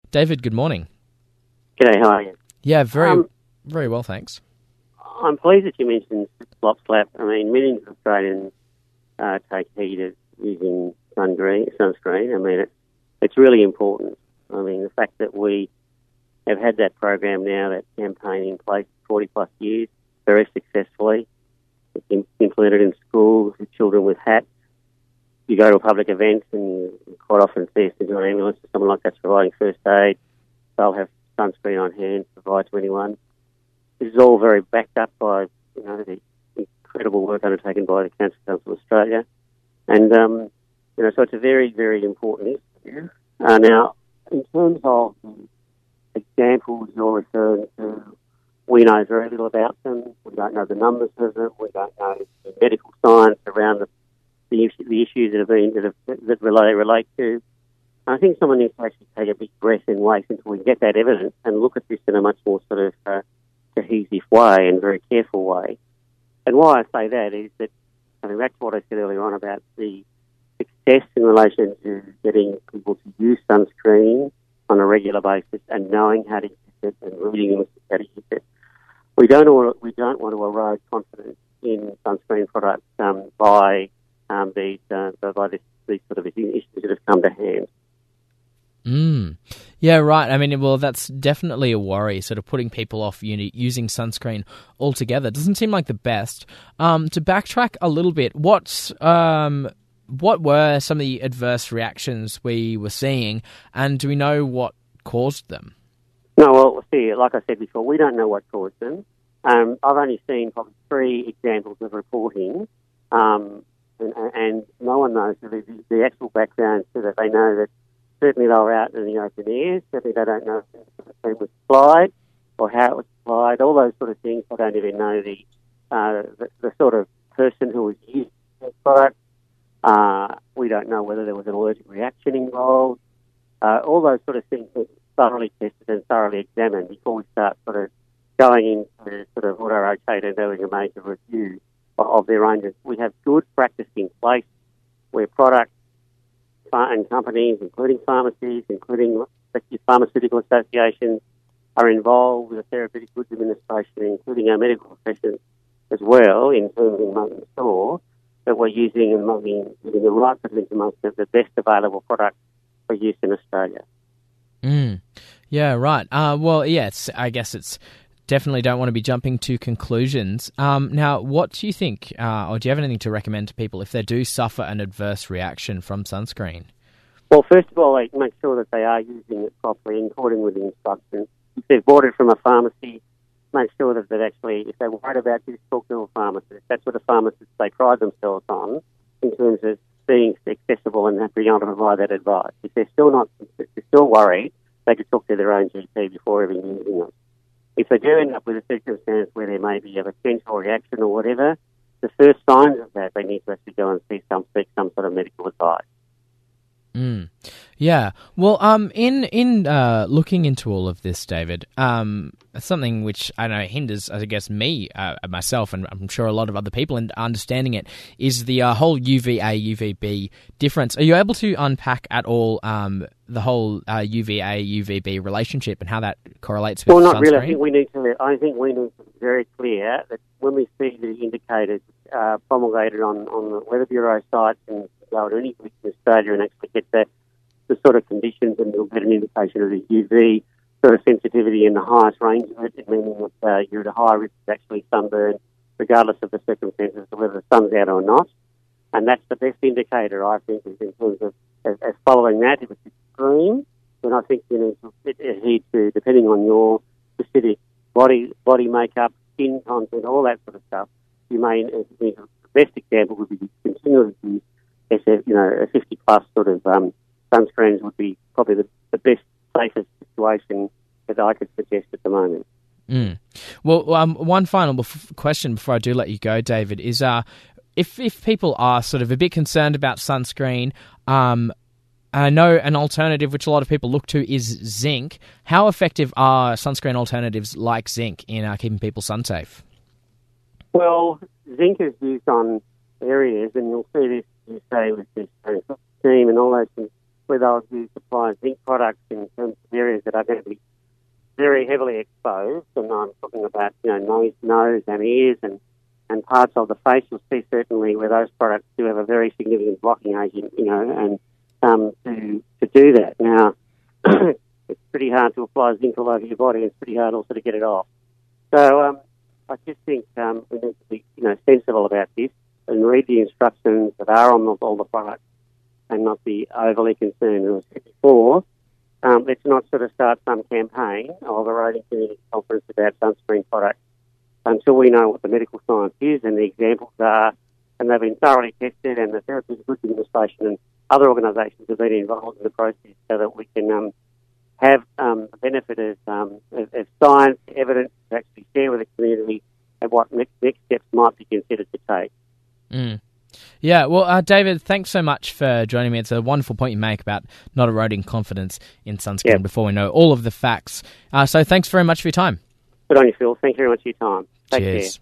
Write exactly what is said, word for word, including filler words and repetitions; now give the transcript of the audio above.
David, good morning. G'day, how are you? Yeah, very Um, very well, thanks. I'm pleased that you mentioned slop slap. I mean, millions of Australians uh, take heed of using sunscreen. sunscreen. I mean, it, it's really important. I mean, the fact that we have had that program now, that campaign in place for forty plus years, very successfully. It's been implemented in schools with children with hats. You go to a public event and you quite often see if there's an ambulance or someone like that's providing first aid, they'll have sunscreen on hand to provide to anyone. This is all very backed up by, you know, the incredible work undertaken by the Cancer Council of Australia. And, um, you know, so it's a very, very important issue. Uh, now, in terms of the examples you're referring to, we know very little about them. We don't know the numbers of them. We don't know the medical science around the the, issue, the issues that have been that, have, that relate, relate to. I think someone needs to actually take a big breath and wait until we get that evidence and look at this in a much more sort of uh, cohesive way and very careful way. And why I say that is that, I mean, back to what I said earlier on about the success in relation to getting people to use sunscreen on a regular basis and knowing how to use it and reading how to use it. We don't want, we don't want to erode confidence in sunscreen products um, by um, these uh, by this, these sort of issues that have come to hand. Mm. Yeah, right. I mean, well, that's definitely a worry, sort of putting people off uni- using sunscreen altogether. Doesn't seem like the best. Um, to backtrack a little bit, what um, what were some of the adverse reactions we were seeing, and do we know what caused them? No, well, see, like I said before, we don't know what caused them. Um, I've only seen probably three examples of reporting, um, and, and no one knows the, the actual background so that they know that certainly they were out in the open air. Certainly they don't know if the sunscreen was applied or how it was applied, all those sort of things. I don't even know the uh, the, the sort of person who was using the product. Uh, we don't know whether there was an allergic reaction involved. Uh, all those sort of things are thoroughly tested and thoroughly examined before we start sort of going into sort of auto-rotate and doing a major review of, of their ranges. We have good practice in place where products and companies, including pharmacies, including pharmaceutical associations, are involved with the Therapeutic Goods Administration, including our medical professions as well, in terms of making sure that we're using and making, using the right sort of information of the best available product for use in Australia. Mm. Yeah, right. Uh, well, yeah, it's, I guess it's definitely don't want to be jumping to conclusions. Um, now, what do you think, uh, or do you have anything to recommend to people if they do suffer an adverse reaction from sunscreen? Well, first of all, like, make sure that they are using it properly in according with the instructions. If they've bought it from a pharmacy, make sure that that actually, if they're worried about this, talk to a pharmacist. That's what the pharmacists, they pride themselves on in terms of being accessible and being able to provide that advice. If they're still not, if they're still worried, they could talk to their own G P before even using it. If they do end up with a circumstance where there may be a potential reaction or whatever, the first signs of that, they need to actually go and see some, seek some sort of medical advice. Mm. Yeah. Well, um, in in uh, looking into all of this, David, um, something which I know hinders, I guess, me uh, myself, and I'm sure a lot of other people in understanding it, is the uh, whole U V A U V B difference. Are you able to unpack at all um, the whole uh, U V A U V B relationship and how that correlates with well, not sunscreen? really. I think we need to. I think we need to be very clear that when we see the indicators uh, promulgated on on the Weather Bureau sites and go to any place in Australia and actually get the, the sort of conditions, and you'll get an indication of the U V sort of sensitivity in the highest range of it, meaning that uh, you're at a higher risk of actually sunburn, regardless of the circumstances of whether the sun's out or not. And that's the best indicator, I think, is in terms of as, as following that. If it's extreme, then I think you need to adhere to, depending on your specific body body makeup, skin content, all that sort of stuff. You may, the best example would be continually use As a, you know, a fifty plus sort of um, sunscreens would be probably the, the best, safest situation that I could suggest at the moment. Mm. Well, um, one final bef- question before I do let you go, David, is uh, if if people are sort of a bit concerned about sunscreen, um, I know an alternative which a lot of people look to is zinc. How effective are sunscreen alternatives like zinc in uh, keeping people sun safe? Well, zinc is used on areas, and you'll see this, you say, with this team and all those things. where they'll do supply zinc products in terms of areas that are going to be very heavily exposed, and I'm talking about, you know, nose, nose and ears and, and parts of the face. You'll see certainly where those products do have a very significant blocking agent, you know, and um, to to do that. Now, it's pretty hard to apply zinc all over your body. It's pretty hard also to get it off. So um, I just think um, we need to be, you know, sensible about this and read the instructions that are on all the products and not be overly concerned. As I said before, Um, let's not sort of start some campaign of a roading community conference about sunscreen products until we know what the medical science is and the examples are, and they've been thoroughly tested, and the Therapeutic Goods Administration and other organisations have been involved in the process, so that we can um, have um, the benefit of, um, of, of science, evidence to actually share with the community and what next, next steps might be considered to take. Mm. Yeah, well, uh, David, thanks so much for joining me. It's a wonderful point you make about not eroding confidence in sunscreen Yep. before we know all of the facts. Uh, so thanks very much for your time. Good on you, Phil. Thank you very much for your time. Take Cheers. care.